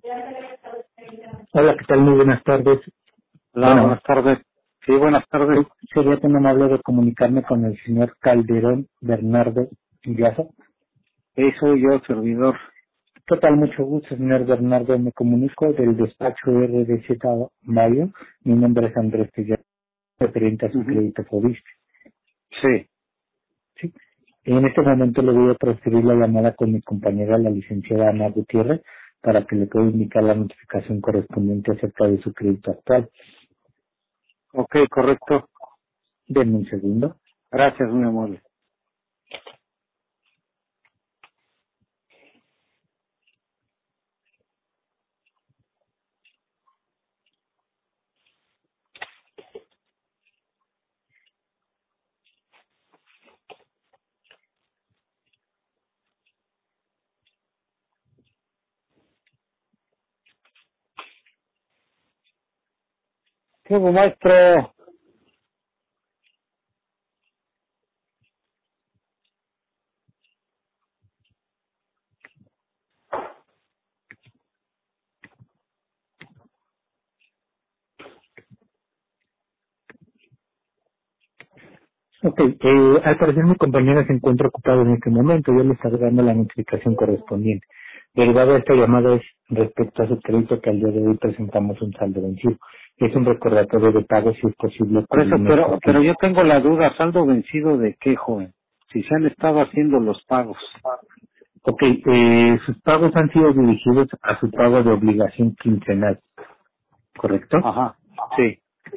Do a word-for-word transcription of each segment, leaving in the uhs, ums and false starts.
Hola, ¿qué tal? Muy buenas tardes. Hola, Bueno, buenas tardes. Sí, buenas tardes. sí, sería tan amable de comunicarme con el señor Calderón Bernardo Illaza. Sí, soy yo, servidor. ¿Qué tal? Mucho gusto, señor Bernardo. Me comunico del despacho R D Z Mayo. Mi nombre es Andrés Tellado, referente a su Ujú. crédito Fobiste. Sí. Sí. En este momento le voy a transferir la llamada con mi compañera, la licenciada Ana Gutiérrez, para que le pueda indicar la notificación correspondiente acerca de su crédito actual. Ok, correcto. Denme un segundo. Gracias, muy amable. ¿Qué hubo, maestro? Ok, eh, al parecer mi compañera se encuentra ocupada en este momento, yo le estaré dando la notificación correspondiente. Derivado de esta llamada es respecto a su crédito que al día de hoy presentamos un saldo vencido. Es un recordatorio de pago si es posible Por eso, cubrirnos pero, por pero ti. yo tengo la duda, ¿saldo vencido de qué, joven? Si se han estado haciendo los pagos. Ok, eh, sus pagos han sido dirigidos a su pago de obligación quincenal, ¿correcto? Ajá, sí.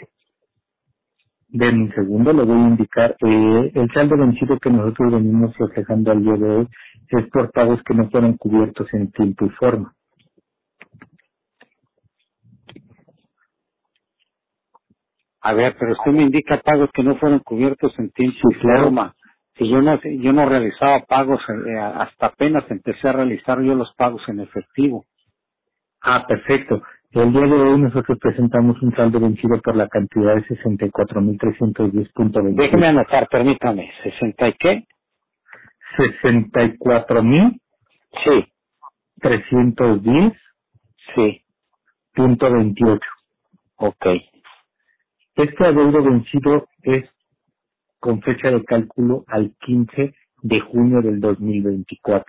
De un segundo le voy a indicar, eh, el saldo vencido que nosotros venimos reflejando al día de hoy es por pagos que no fueron cubiertos en tiempo y forma. A ver, pero usted me indica pagos que no fueron cubiertos en tiempo Sí, y claro. forma. Si yo no, yo no realizaba pagos, eh, hasta apenas empecé a realizar yo los pagos en efectivo. Ah, perfecto. El día de hoy nosotros presentamos un saldo vencido por la cantidad de sesenta y cuatro mil trescientos diez punto Déjeme veintiocho. anotar, permítame. ¿sesenta y qué? sesenta y cuatro mil Sí, trescientos diez sí. punto veintiocho. Ok. Este adeudo vencido es con fecha de cálculo al quince de junio del dos mil veinticuatro.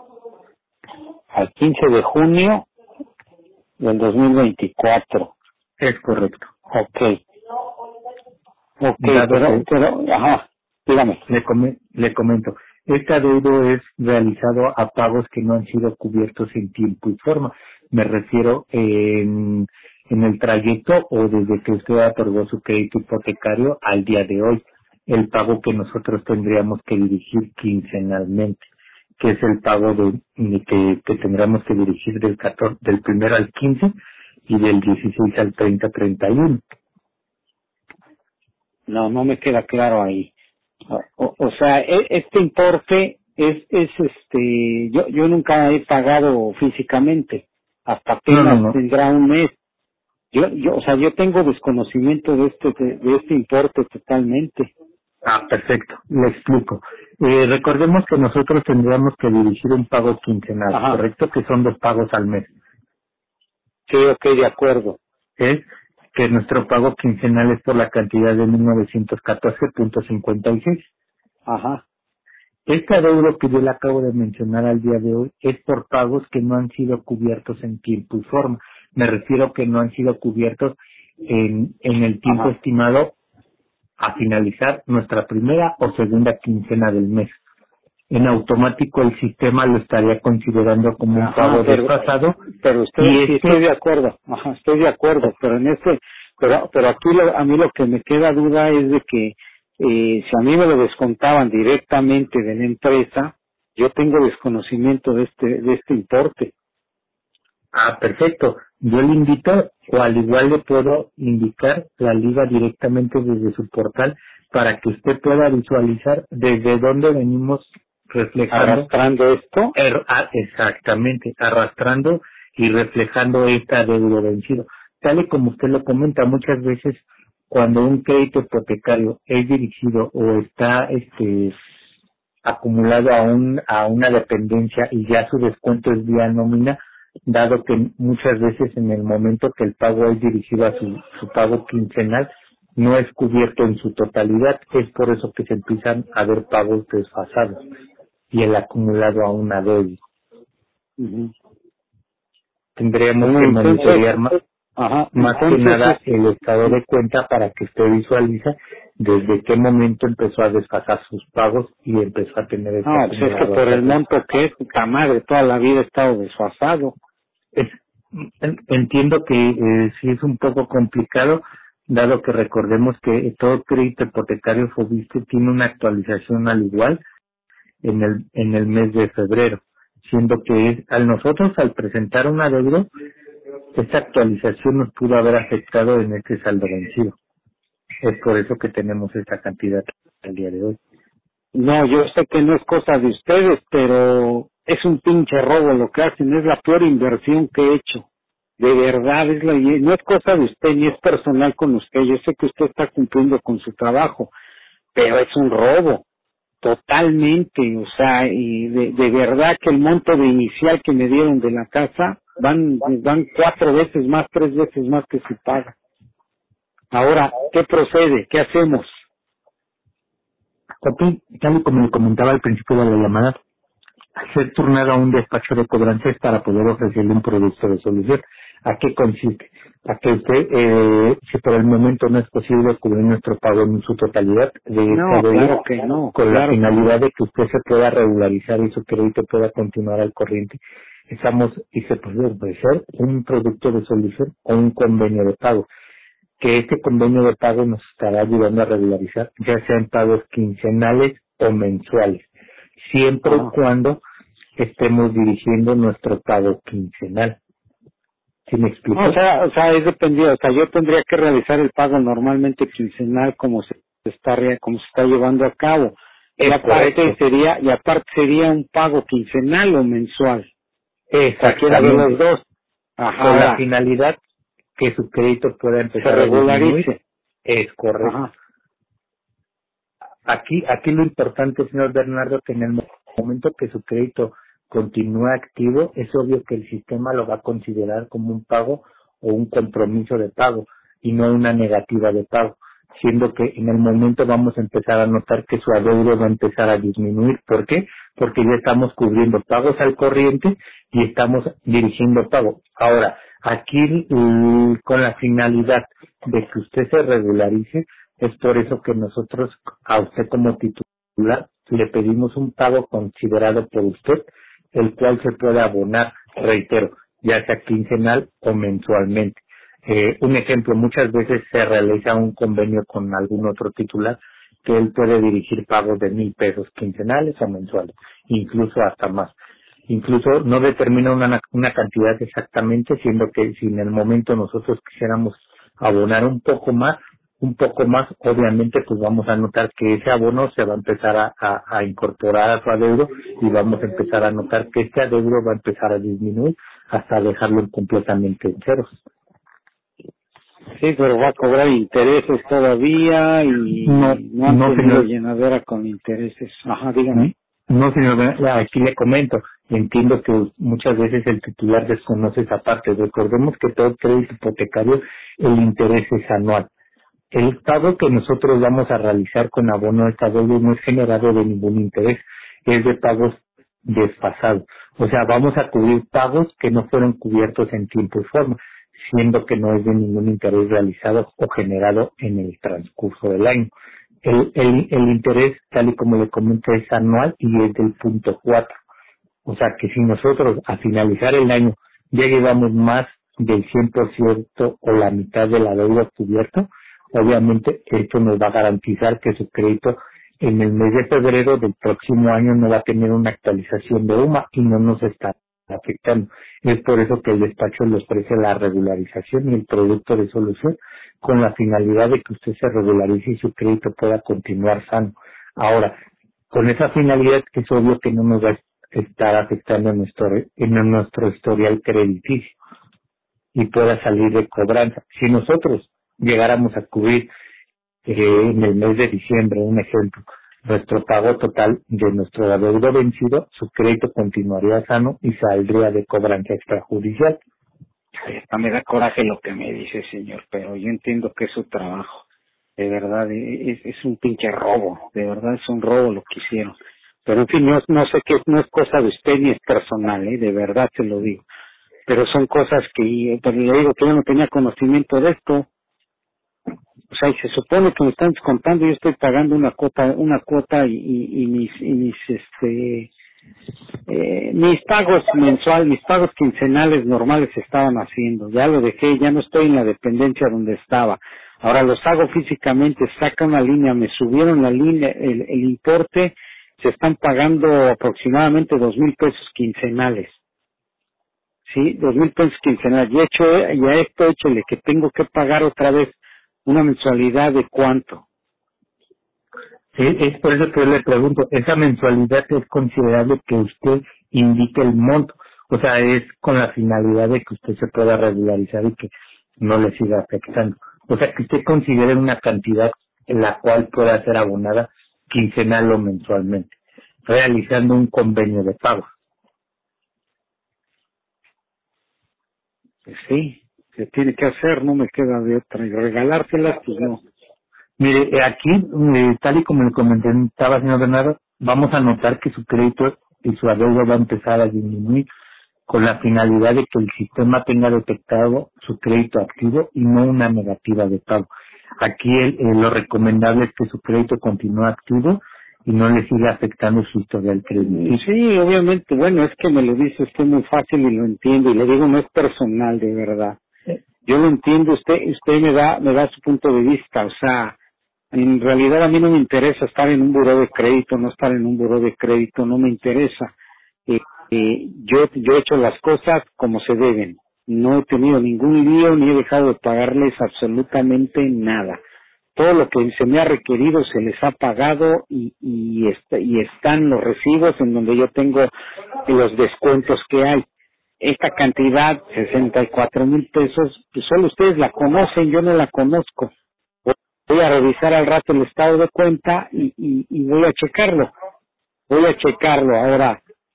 Al quince de junio del dos mil veinticuatro. Es correcto. Ok. Ok, Dado pero, que pero, ajá, dígame. Le, come- le comento, este adeudo es realizado a pagos que no han sido cubiertos en tiempo y forma. Me refiero en, en el trayecto o desde que usted otorgó su crédito hipotecario al día de hoy. El pago que nosotros tendríamos que dirigir quincenalmente, que es el pago de, de que, que tendríamos que dirigir del catorce, del primero al quince y del dieciséis al treinta, treinta y uno. No, no me queda claro ahí. O, o sea, e- este importe es, es este, yo, yo nunca he pagado físicamente. Hasta No, no, apenas no. tendrá un mes. Yo, yo, o sea, yo tengo desconocimiento de este, de, de este importe totalmente. Ah, perfecto. Le explico. Eh, recordemos que nosotros tendríamos que dirigir un pago quincenal, Ajá. ¿correcto? Que son dos pagos al mes. Sí, ok, de acuerdo. Es que nuestro pago quincenal es por la cantidad de mil novecientos catorce punto cincuenta y seis. Ajá. Este adeudo que yo le acabo de mencionar al día de hoy es por pagos que no han sido cubiertos en tiempo y forma. Me refiero que no han sido cubiertos en, en el tiempo Ajá. estimado a finalizar nuestra primera o segunda quincena del mes. En automático el sistema lo estaría considerando como un Ajá, pago pero, desfasado pero usted, y sí estoy este, de acuerdo, ajá, estoy de acuerdo, pero en este, pero, pero aquí lo- a mí lo que me queda duda es de que eh, si a mí me lo descontaban directamente de la empresa, yo tengo desconocimiento de este, de este importe. ah, perfecto, yo le invito o al igual le puedo indicar la liga directamente desde su portal para que usted pueda visualizar desde dónde venimos reflejando, Arrastrando esto, er- ah, exactamente, arrastrando y reflejando esta deuda vencido. Tal y como usted lo comenta, muchas veces cuando un crédito hipotecario es dirigido o está este acumulado a un a una dependencia y ya su descuento es vía nómina, dado que muchas veces en el momento que el pago es dirigido a su, su pago quincenal, no es cubierto en su totalidad. Es por eso que se empiezan a ver pagos desfasados y el acumulado a una deuda. Uh-huh. Tendríamos Bueno, que entonces, monitorear más, ajá, más que entonces, nada este, el estado de cuenta para que usted visualice desde qué momento empezó a desfasar sus pagos y empezó a tener este no, pues es que acumulado. por el monto que es, puta madre, toda la vida he estado desfasado. Es, en- entiendo que eh, sí es un poco complicado, dado que recordemos que todo crédito hipotecario Fobiste tiene una actualización al igual en el en el mes de febrero, siendo que es, al nosotros al presentar una deuda, esta actualización nos pudo haber afectado en este saldo vencido. Es por eso que tenemos esta cantidad al día de hoy. No, yo sé que no es cosa de ustedes, pero es un pinche robo lo que hacen, es la peor inversión que he hecho. De verdad, es la, no es cosa de usted, ni es personal con usted. Yo sé que usted está cumpliendo con su trabajo, pero es un robo, totalmente. O sea, y de, de verdad que el monto de inicial que me dieron de la casa van, van cuatro veces más, tres veces más que se paga. Ahora, ¿qué procede? ¿Qué hacemos? Ok, tal y como le comentaba al principio de la llamada, ser turnado a un despacho de cobranzas para poder ofrecerle un producto de solución. ¿A qué consiste? A que usted, eh, si por el momento no es posible cubrir nuestro pago en su totalidad de esta No, deuda, claro que no, con la claro que finalidad no. de que usted se pueda regularizar y su crédito pueda continuar al corriente, estamos y se puede ofrecer un producto de solución o un convenio de pago, que este convenio de pago nos estará ayudando a regularizar, ya sean pagos quincenales o mensuales, siempre y Ajá. cuando estemos dirigiendo nuestro pago quincenal. ¿Sí me explico? No, o sea, o sea, es dependido, o sea, yo tendría que realizar el pago normalmente quincenal como se está re- como se está llevando a cabo. Y Es aparte correcto, sería, y aparte sería un pago quincenal o mensual, cualquiera de los exactamente, dos. Ajá, con la ahora, finalidad que su crédito pueda se empezar a disminuir. regularice. Es correcto. Ajá. Aquí, aquí lo importante, señor Bernardo, que en el mo- momento que su crédito continúa activo, es obvio que el sistema lo va a considerar como un pago o un compromiso de pago y no una negativa de pago, siendo que en el momento vamos a empezar a notar que su adeudo va a empezar a disminuir. ¿Por qué? Porque ya estamos cubriendo pagos al corriente y estamos dirigiendo pago. Ahora, aquí mm, con la finalidad de que usted se regularice, es por eso que nosotros a usted como titular le pedimos un pago considerado por usted, el cual se puede abonar, reitero, ya sea quincenal o mensualmente. Eh, un ejemplo, muchas veces se realiza un convenio con algún otro titular que él puede dirigir pagos de mil pesos quincenales o mensuales, incluso hasta más. Incluso no determina una, una cantidad exactamente, siendo que si en el momento nosotros quisiéramos abonar un poco más, un poco más, obviamente pues vamos a notar que ese abono se va a empezar a, a, a incorporar a su adeudo y vamos a empezar a notar que este adeudo va a empezar a disminuir hasta dejarlo completamente en ceros. Sí, pero va a cobrar intereses todavía No, y no han no tenido señor, llenadera con intereses. Ajá, dígame. no señor, aquí le comento, entiendo que muchas veces el titular desconoce esa parte. Recordemos que todo crédito hipotecario, el interés es anual. El pago que nosotros vamos a realizar con abono de esta deuda no es generado de ningún interés, es de pagos desfasados. O sea, vamos a cubrir pagos que no fueron cubiertos en tiempo y forma, siendo que no es de ningún interés realizado o generado en el transcurso del año. El, el, el interés, tal y como le comenté, es anual y es del punto cuatro. O sea que si nosotros a finalizar el año ya llevamos más del cien por ciento o la mitad de la deuda cubierta, obviamente esto nos va a garantizar que su crédito en el mes de febrero del próximo año no va a tener una actualización de U M A y no nos está afectando. Es por eso que el despacho le ofrece la regularización y el producto de solución con la finalidad de que usted se regularice y su crédito pueda continuar sano. Ahora, con esa finalidad es obvio que no nos va a estar afectando en nuestro, en nuestro historial crediticio y pueda salir de cobranza. Si nosotros llegáramos a cubrir eh, en el mes de diciembre, un ejemplo, nuestro pago total de nuestro adeudo vencido, su crédito continuaría sano y saldría de cobranza extrajudicial. Ay, hasta me da coraje lo que me dice, señor, pero yo entiendo que es su trabajo. De verdad, es, es un pinche robo, de verdad es un robo lo que hicieron. Pero en fin, no, no sé qué, no es cosa de usted ni es personal, ¿eh? De verdad se lo digo. Pero son cosas que, pero le digo que yo no tenía conocimiento de esto. O sea, y se supone que me están descontando, yo estoy pagando una cuota, una cuota y, y, y mis, y mis, este, eh, mis pagos mensuales, mis pagos quincenales normales se estaban haciendo. Ya lo dejé, ya no estoy en la dependencia donde estaba. Ahora los hago físicamente, saca una línea, me subieron la línea, el, el importe, se están pagando aproximadamente dos mil pesos quincenales. Sí, dos mil pesos quincenales. Y hecho, ya esto échole que tengo que pagar otra vez una mensualidad de cuánto. Sí, es por eso que yo le pregunto, esa mensualidad es considerable que usted indique el monto, o sea, es con la finalidad de que usted se pueda regularizar y que no le siga afectando. O sea, que usted considere una cantidad en la cual pueda ser abonada quincenal o mensualmente, realizando un convenio de pago. Pues sí, se tiene que hacer, no me queda de otra. Y regalárselas, pues no. Mire, eh, aquí, eh, tal y como le comentaba, señor Bernardo, vamos a notar que su crédito y su adeudo va a empezar a disminuir con la finalidad de que el sistema tenga detectado su crédito activo y no una negativa de pago. Aquí el, eh, lo recomendable es que su crédito continúe activo y no le siga afectando su historial crediticio. Sí, obviamente, bueno, es que me lo dice usted muy fácil y lo entiendo, y le digo, no es personal, de verdad. Yo lo entiendo, usted usted me da me da su punto de vista, o sea, en realidad a mí no me interesa estar en un buró de crédito, no estar en un buró de crédito, no me interesa. Eh, eh, yo, yo he hecho las cosas como se deben, no he tenido ningún lío ni he dejado de pagarles absolutamente nada. Todo lo que se me ha requerido se les ha pagado y, y, est- y están los recibos en donde yo tengo los descuentos que hay. Esta cantidad, sesenta y cuatro mil pesos, pues solo ustedes la conocen, yo no la conozco. Voy a revisar al rato el estado de cuenta y, y, y voy a checarlo. Voy a checarlo. Ahora,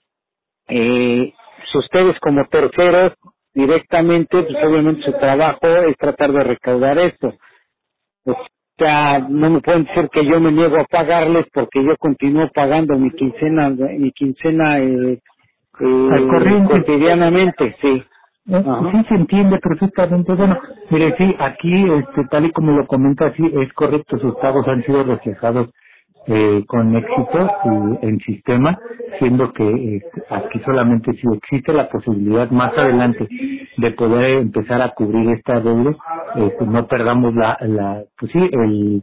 eh, si ustedes como terceros directamente, pues obviamente su trabajo es tratar de recaudar esto. O sea, no me pueden decir que yo me niego a pagarles porque yo continúo pagando mi quincena, mi quincena eh, Al eh, corriente. cotidianamente, sí. Eh, Ajá. Sí se entiende perfectamente. Bueno, mire, sí, aquí, este, tal y como lo comenta, sí, es correcto, sus pagos han sido reflejados eh, con éxito y en sistema, siendo que eh, aquí solamente si existe la posibilidad más adelante de poder empezar a cubrir esta deuda, eh, pues no perdamos la, la, pues sí, el,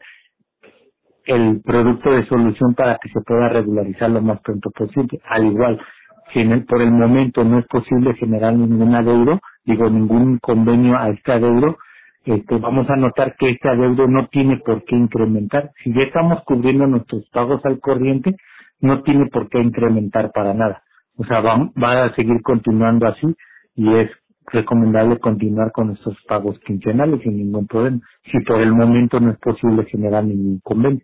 el producto de solución para que se pueda regularizar lo más pronto posible. Al igual, si en el, por el momento no es posible generar ningún adeudo, digo ningún convenio a este adeudo, este, vamos a notar que este adeudo no tiene por qué incrementar. Si ya estamos cubriendo nuestros pagos al corriente, no tiene por qué incrementar para nada. O sea, va, va a seguir continuando así y es recomendable continuar con nuestros pagos quincenales sin ningún problema, si por el momento no es posible generar ningún convenio.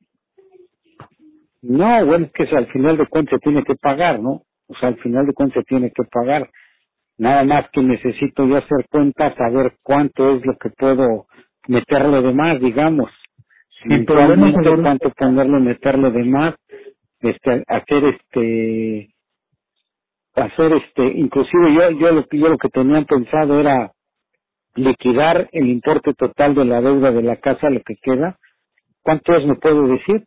No, bueno, es que al final de cuentas se tiene que pagar, ¿no? O sea, al final de cuentas se tiene que pagar. Nada más que necesito yo hacer cuentas, saber cuánto es lo que puedo meterle de más, digamos. Sin problema, Mensualmente, seguro. cuánto ponerle, meterle de más, este, hacer este, hacer este, inclusive yo, yo lo que yo lo que tenía pensado era liquidar el importe total de la deuda de la casa, lo que queda. ¿Cuánto es, me puedo decir?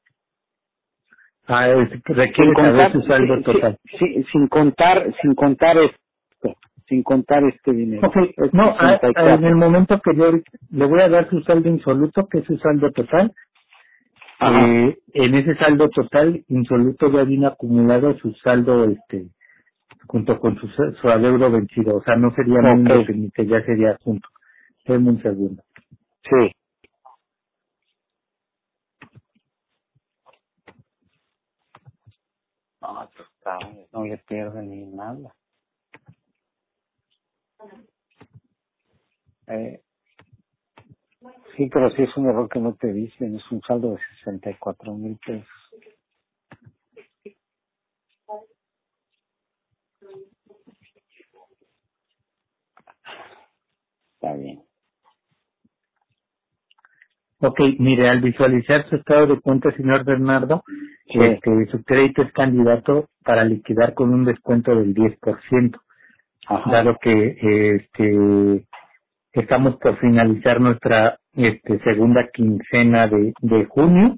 Ah, es- Sin requiere saber contar, su saldo sí, sí, total. sí, sin contar, sin contar esto, sin contar este dinero, Ok, es no, a- sesenta y a- en el cuatro. momento que yo le voy a dar su saldo insoluto, que es su saldo total, Ajá, eh, en ese saldo total insoluto ya viene acumulado su saldo, este, junto con su, su adeudo vencido, o sea, no sería no okay, independiente, ya sería junto. Denme un segundo. sí. No, pues, cabrón, no le pierden ni nada. Eh, sí, pero sí es un error que no te dicen, es un saldo de sesenta y cuatro mil pesos. está bien. Ok, mire, al visualizar su estado de cuenta, señor Bernardo, Sí. este, su crédito es candidato para liquidar con un descuento del diez por ciento, Ajá. dado que este, estamos por finalizar nuestra este, segunda quincena de, de junio.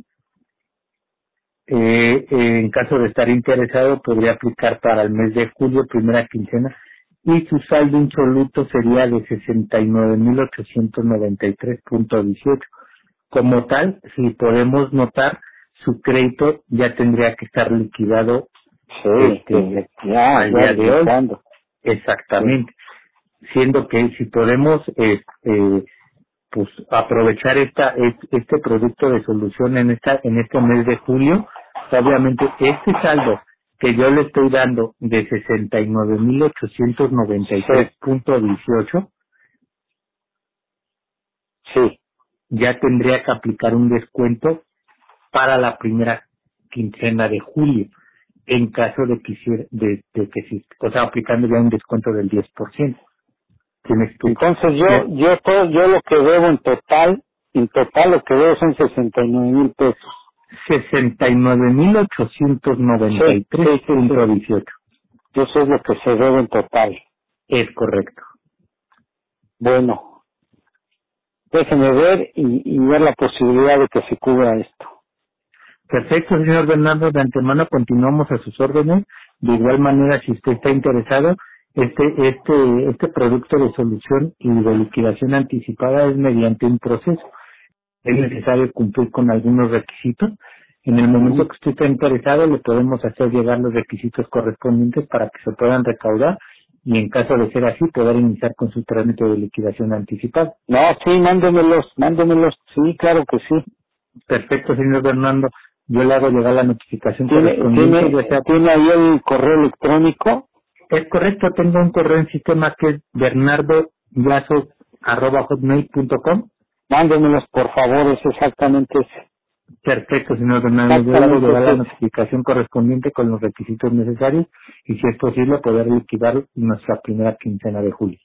Eh, eh, en caso de estar interesado, podría aplicar para el mes de julio, primera quincena, y su saldo insoluto sería de sesenta y nueve mil ochocientos noventa y tres punto dieciocho. Como tal, si podemos notar, su crédito ya tendría que estar liquidado Sí, este, desde ya, al ya día de hoy. cuándo. Exactamente. Siendo que si podemos este, pues aprovechar esta es- este producto de solución en esta en este mes de julio, obviamente este saldo que yo le estoy dando de sesenta y nueve mil ochocientos noventa y tres punto dieciocho, Sí, ya tendría que aplicar un descuento para la primera quincena de julio, en caso de que hiciera- de, de que sí, o sea, aplicando ya un descuento del diez por ciento. ¿Sí me explico? entonces yo, Ya, yo todo, yo lo que debo en total, en total lo que debo son sesenta y nueve mil pesos. sesenta y nueve mil ochocientos noventa y Sí, tres sí, sí, punto sí. dieciocho. Eso es lo que se debe en total. Es correcto. Bueno, déjeme ver y, y ver la posibilidad de que se cubra esto. Perfecto, señor Bernardo. De antemano continuamos a sus órdenes. De igual manera, si usted está interesado, este, este, este producto de solución y de liquidación anticipada es mediante un proceso. Es necesario cumplir con algunos requisitos. En el momento Ujú. que usted está interesado, le podemos hacer llegar los requisitos correspondientes para que se puedan recaudar y en caso de ser así, poder iniciar con su trámite de liquidación anticipada. No, sí, mándemelos, mándemelos. Sí, claro que sí. Perfecto, señor Bernardo. Yo le hago llegar la notificación ¿Tiene, correspondiente, ya tiene, sea. tiene ahí el correo electrónico? Es correcto, tengo un correo en sistema que es bernardoyazo arroba hotmail punto com. Mándemelos, por favor, es exactamente ese. Perfecto, señor Bernardo. Yo le hago Exactamente llegar es la ese. notificación correspondiente con los requisitos necesarios y, si es posible, poder liquidar nuestra primera quincena de julio.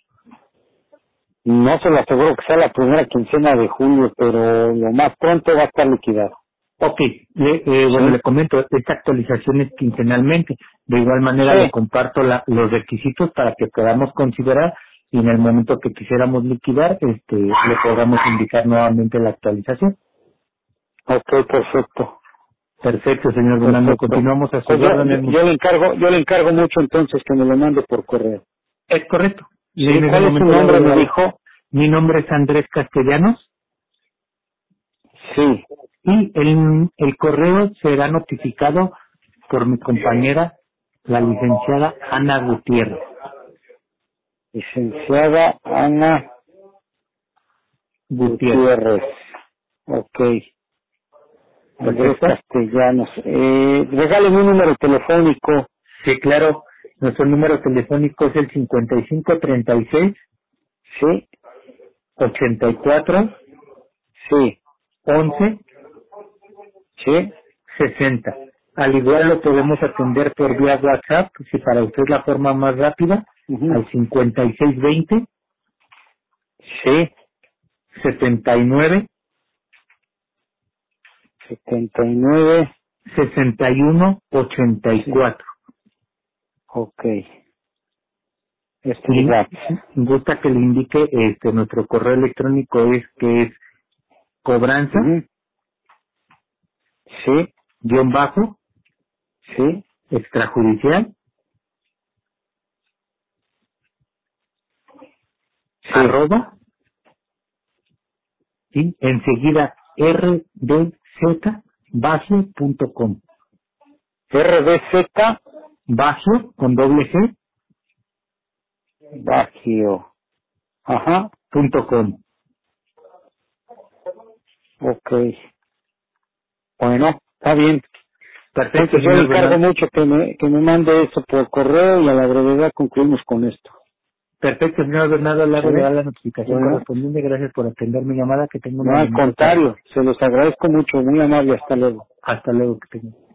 No se lo aseguro que sea la primera quincena de julio, pero lo más pronto va a estar liquidado. Ok, le, eh, bueno, le ¿Sí? comento, esta actualización es quincenalmente. De igual manera le Sí. comparto la, los requisitos para que podamos considerar y en el momento que quisiéramos liquidar, este, le podamos indicar nuevamente la actualización. Ok, perfecto. Perfecto, señor Bernardo. Perfecto. Continuamos a sus Pues yo, yo, órdenes. yo le encargo, yo le encargo mucho entonces que me lo mande por correo. Es correcto. Y ¿Sí? en ese ¿Cuál es su momento le hago nombre? Me llegar. dijo. Mi nombre es Andrés Castellanos Sí. y el, el correo será notificado por mi compañera, la licenciada Ana Gutiérrez. Licenciada Ana Gutiérrez. Gutiérrez. Ok. Andrés Perfecto. Castellanos. Eh, regáleme un número telefónico. Sí, claro. Nuestro número telefónico es el cincuenta y cinco treinta y seis Sí. ochenta y cuatro Sí. once Sí. sesenta. Al igual lo podemos atender por vía WhatsApp, si para usted es la forma más rápida, Ujú. al cincuenta y seis veinte Sí. setenta y nueve setenta y nueve. sesenta y uno ochenta y Sí. cuatro. Ok. Este es Y WhatsApp. gusta que le indique este nuestro correo electrónico es que es cobranza Ujú. Sí. guión bajo Sí. extrajudicial Sí. arroba y enseguida rdz punto com. R D Z Bajo con doble G Bajío. Ajá. punto com. Ok. Bueno, está bien. Perfecto, Entonces yo le señor encargo Bernal. mucho que me, que me mande eso por correo y a la brevedad concluimos con esto. Perfecto, señor Bernardo. Le hago llegar ¿Sí? la notificación Bueno, correspondiente. Gracias por atender mi llamada. Que tenga una no al bonita tarde. contrario, se los agradezco mucho, muy amable, hasta luego. Hasta luego. Que tenga.